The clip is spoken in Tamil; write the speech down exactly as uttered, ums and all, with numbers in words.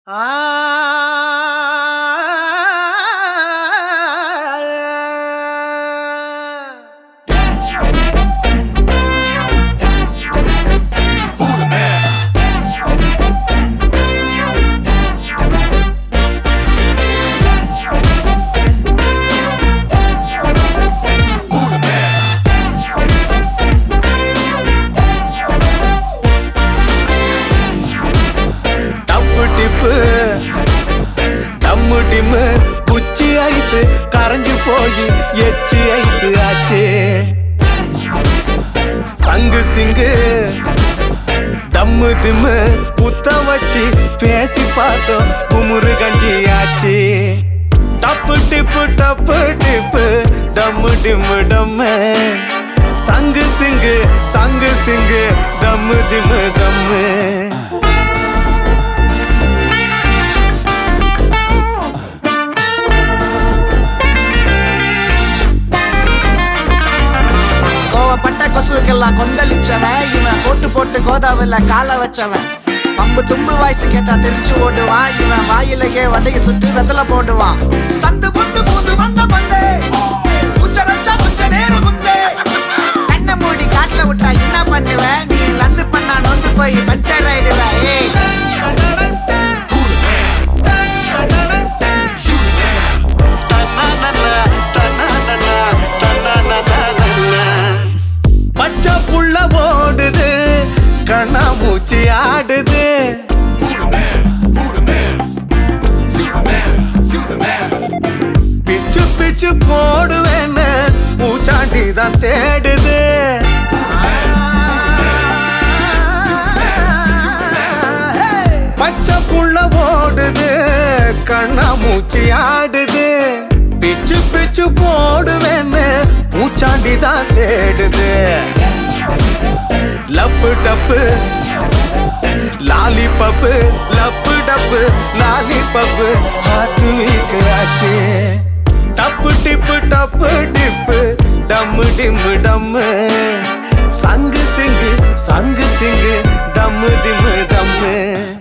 புச்சி ஐஸ் கரைஞ்சு போய் எச்சி ஐஸ் ஆச்சு. சங்கு சிங்கு டம்மு டிம்மு புத்த வச்சு பேசி பார்த்தோம் குமுறு கஞ்சி ஆச்சு. டப்பு டிப்பு டப்பு டிப்பு டம்மு டிம்மு டம்மு சங்கு சிங்கு சங்கு சிங்கு டம்மு டிம்மு டம்மு. பட்ட கொசுக்கெல்லாம் கொந்தளிச்சவன் இவன், போட்டு போட்டு கோதாவில கால வச்சவன். பம்பு தும்பு வாய்ஸ் கேட்டா தெரிச்சு ஓடுவான் இவன், வாயிலேயே வடையை சுற்றி வெத்தலை போடுவான். சண்டு புண்டு பூந்து வந்த பண்டே உச்சரச்சா கொஞ்ச நேரம் குந்தே. கண்ணை மூடி காட்டுல விட்டா என்ன பண்ணுவேன், நீ லந்து பண்ணா நொந்து போய் பஞ்சர் ஆயிடுவேன். பச்சை புள்ள ஓடுது கண்ணா மூச்சி ஆடுது. பிச்சு பிச்சு போடுவேன்னு பூச்சாண்டி தான் தேடுது. பச்சை புள்ள ஓடுது கண்ணா மூச்சி ஆடுது. பிச்சு பிச்சு போடுவேன்னு பூச்சாண்டி தான் தேடுது. லப்பு டப்பு லாலிபப்பு லப்பு டப்பு லாலிபப்பு ஹார்ட் வீக் ஆச்சு. டப்பு டிப்பு டப்பு டிப்பு டம்மு டிம்மு டம்மு சங்கு சிங்கு சங்கு சிங்கு டம்மு டிம்மு டம்மு.